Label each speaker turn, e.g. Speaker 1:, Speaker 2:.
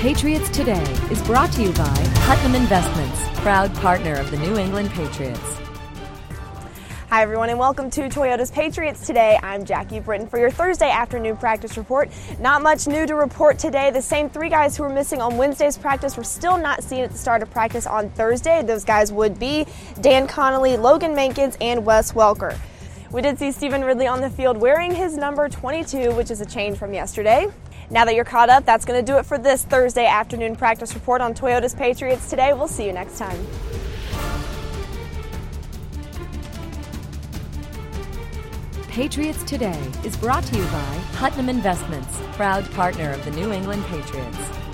Speaker 1: Patriots Today is brought to you by Putnam Investments, proud partner of the New England Patriots.
Speaker 2: Hi everyone and welcome to Toyota's Patriots Today. I'm Jackie Britton for your Thursday afternoon practice report. Not much new to report today. The same three guys who were missing on Wednesday's practice were still not seen at the start of practice on Thursday. Those guys would be Dan Connolly, Logan Mankins, and Wes Welker. We did see Stephen Ridley on the field wearing his number 22, which is a change from yesterday. Now that you're caught up, that's going to do it for this Thursday afternoon practice report on Toyota's Patriots Today. We'll see you next time.
Speaker 1: Patriots Today is brought to you by Putnam Investments, proud partner of the New England Patriots.